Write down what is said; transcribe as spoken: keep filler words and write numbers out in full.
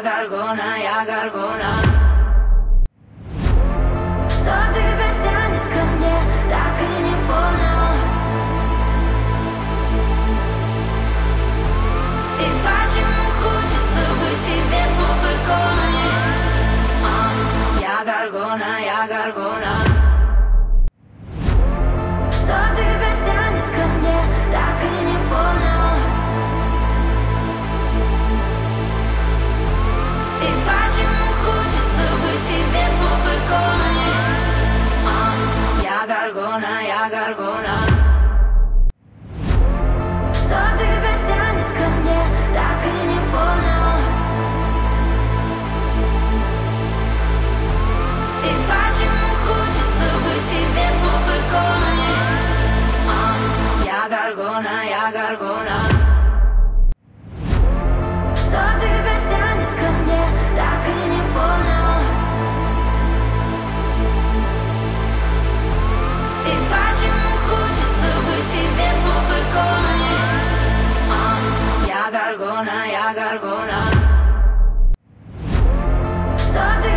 Гаргона, я Гаргона. Что тебя тянет ко мне, так и не понял. И почему хочется быть тебе спокойной? Я Гаргона, я Гаргона. Что тебя тянет ко мне, так и не понял. И почему хочется быть тебе спокойной? Я Гаргона, я Гаргона. Что тебя тянет ко мне, так и не понял. И почему хочется быть тебе спокойной? Я Гаргона, я Гаргона. Что тебя тянет ко мне, так и не понял. И почему хочется быть тебе спокойной? Я Гаргона, я Гаргона. Что тебя